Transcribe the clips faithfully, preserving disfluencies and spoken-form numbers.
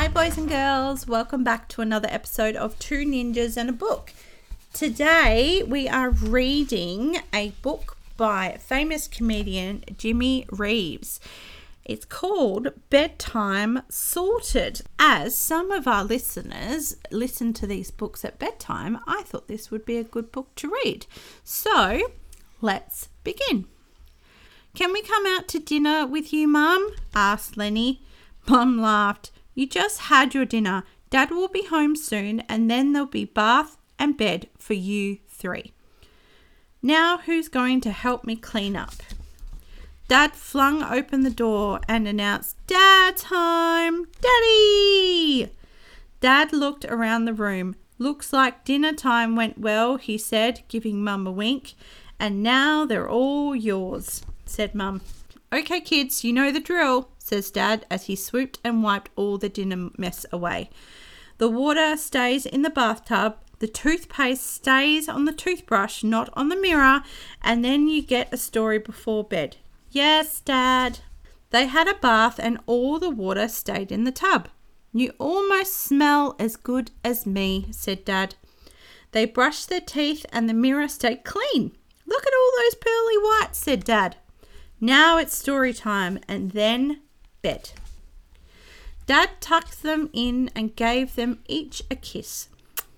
Hi boys and girls, welcome back to another episode of Two Ninjas and a Book. Today we are reading a book by famous comedian Jimmy Reeves. It's called Bedtime Sorted. As some of our listeners listen to these books at bedtime, I thought this would be a good book to read. So let's begin. Can we come out to dinner with you, Mum? Asked Lenny. Mum laughed. You just had your dinner. Dad will be home soon and then there'll be bath and bed for you three. Now who's going to help me clean up? Dad flung open the door and announced, Dad's home! Daddy! Dad looked around the room. Looks like dinner time went well, he said, giving Mum a wink. And now they're all yours, said Mum. Okay, kids, you know the drill, says Dad as he swooped and wiped all the dinner mess away. The water stays in the bathtub, the toothpaste stays on the toothbrush, not on the mirror, and then you get a story before bed. Yes, Dad. They had a bath and all the water stayed in the tub. You almost smell as good as me, said Dad. They brushed their teeth and the mirror stayed clean. Look at all those pearly whites, said Dad. Now it's story time and then bed. Dad tucked them in and gave them each a kiss.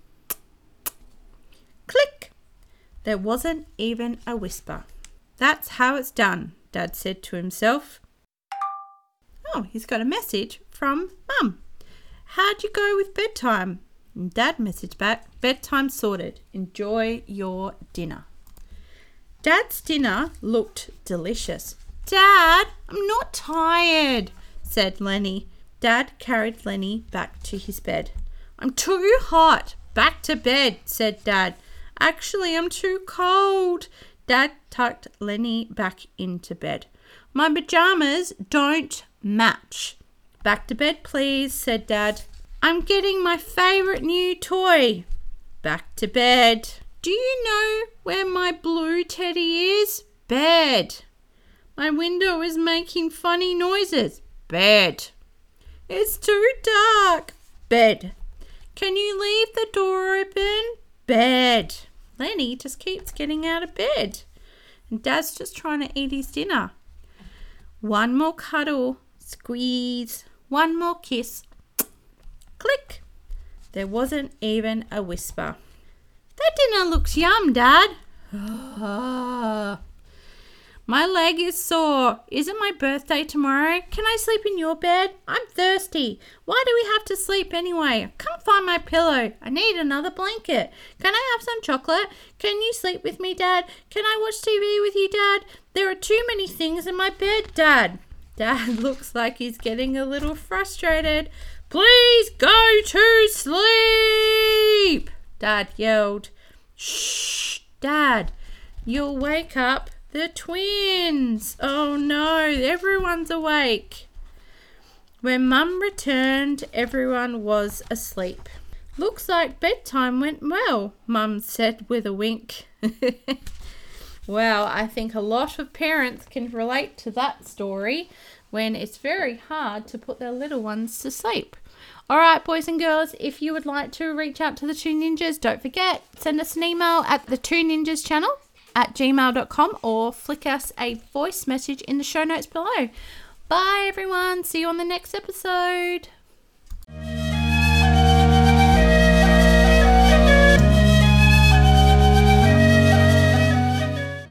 Click! There wasn't even a whisper. That's how it's done, Dad said to himself. Oh, he's got a message from Mum. How'd you go with bedtime? And Dad messaged back, bedtime sorted. Enjoy your dinner. Dad's dinner looked delicious. Dad, I'm not tired, said Lenny. Dad carried Lenny back to his bed. I'm too hot. Back to bed, said Dad. Actually, I'm too cold. Dad tucked Lenny back into bed. My pajamas don't match. Back to bed, please, said Dad. I'm getting my favourite new toy. Back to bed. Do you know where my blue teddy is? Bed. My window is making funny noises. Bed. It's too dark. Bed. Can you leave the door open? Bed. Lenny just keeps getting out of bed. And Dad's just trying to eat his dinner. One more cuddle. Squeeze. One more kiss. Click. There wasn't even a whisper. That dinner looks yum, Dad. My leg is sore. Isn't my birthday tomorrow? Can I sleep in your bed? I'm thirsty. Why do we have to sleep anyway? I can't find my pillow. I need another blanket. Can I have some chocolate? Can you sleep with me, Dad? Can I watch T V with you, Dad? There are too many things in my bed, Dad. Dad looks like he's getting a little frustrated. Please go to sleep, Dad yelled. Shh, Dad, you'll wake up the twins. Oh no, everyone's awake. When Mum returned, everyone was asleep. Looks like bedtime went well, Mum said with a wink. Well, I think a lot of parents can relate to that story when it's very hard to put their little ones to sleep. All right, boys and girls, if you would like to reach out to the Two Ninjas, don't forget, send us an email at the Two Ninjas channel at gmail dot com or flick us a voice message in the show notes below. Bye, everyone. See you on the next episode.